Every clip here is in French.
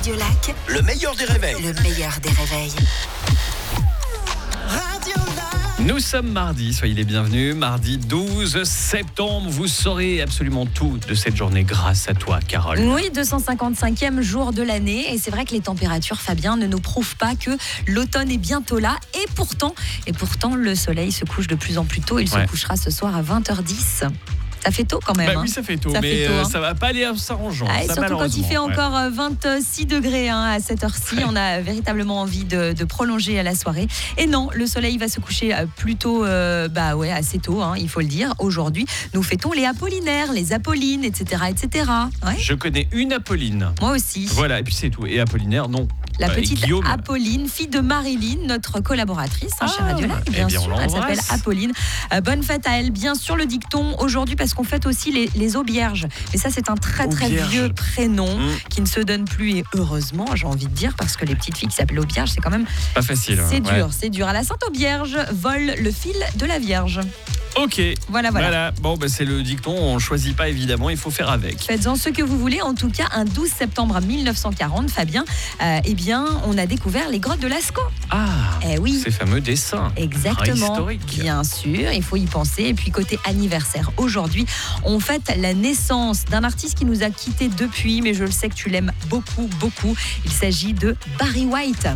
Lac, le meilleur des réveils. le meilleur des réveils. Nous sommes mardi, soyez les bienvenus. Mardi 12 septembre, vous saurez absolument tout de cette journée grâce à toi, Carole. Oui, 255e jour de l'année. Et c'est vrai que les températures, Fabien, ne nous prouvent pas que l'automne est bientôt là. Et pourtant, le soleil se couche de plus en plus tôt. Il se couchera ce soir à 20h10. Ça fait tôt quand même. Bah oui, ça fait tôt, mais ça va pas aller en s'arrangeant. Surtout quand il fait encore 26 degrés à cette heure-ci. On a véritablement envie de prolonger la soirée. Et non, le soleil va se coucher plutôt assez tôt, il faut le dire. Aujourd'hui, nous fêtons les Apollinaires, les Apollines, etc. etc. Ouais. Je connais une Apolline. Moi aussi. Voilà, et puis c'est tout. Et Apollinaire, non. La petite Guillaume. Apolline, fille de Marilyn, notre collaboratrice, chez Radio Lac, bien sûr. Elle s'appelle Apolline. Bonne fête à elle, bien sûr, le dicton aujourd'hui, parce qu'on fête aussi les aubierges. Et ça, c'est un très vieux prénom qui ne se donne plus. Et heureusement, j'ai envie de dire, parce que les petites filles qui s'appellent Aubierge, c'est quand même pas facile. C'est dur. À la Sainte-Aubierge vole le fil de la Vierge. Ok. Voilà. Bon, c'est le dicton, on choisit pas évidemment, il faut faire avec. Faites-en ce que vous voulez. En tout cas, un 12 septembre 1940, Fabien, on a découvert les grottes de Lascaux. Ah, oui. Ces fameux dessins. Exactement. Historiques. Bien sûr, il faut y penser. Et puis côté anniversaire, aujourd'hui, on fête la naissance d'un artiste qui nous a quittés depuis, mais je le sais que tu l'aimes beaucoup, beaucoup. Il s'agit de Barry White.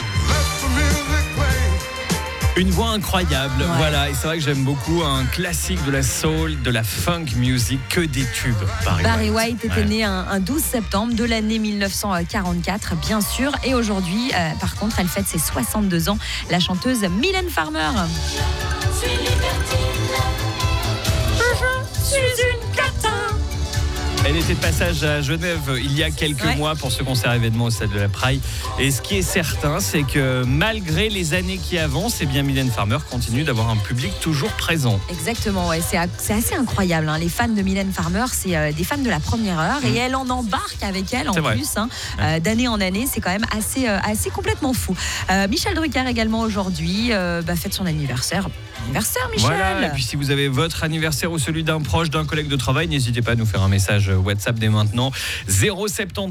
Une voix incroyable, voilà, et c'est vrai que j'aime beaucoup un classique de la soul, de la funk music, que des tubes. Barry White était né un 12 septembre de l'année 1944, bien sûr, et aujourd'hui, par contre, elle fête ses 62 ans, la chanteuse Mylène Farmer. Je suis une catin. Elle était de passage à Genève il y a quelques mois pour ce concert événement au Stade de la Praille. Et ce qui est certain, c'est que malgré les années qui avancent, Mylène Farmer continue d'avoir un public toujours présent. Exactement, c'est assez incroyable. Les fans de Mylène Farmer, c'est des fans de la première heure et elle en embarque avec elle en plus. D'année en année, c'est quand même assez complètement fou. Michel Drucker également aujourd'hui fête son anniversaire. Anniversaire, Michel. Voilà, et puis si vous avez votre anniversaire ou celui d'un proche, d'un collègue de travail, n'hésitez pas à nous faire un message WhatsApp dès maintenant. 070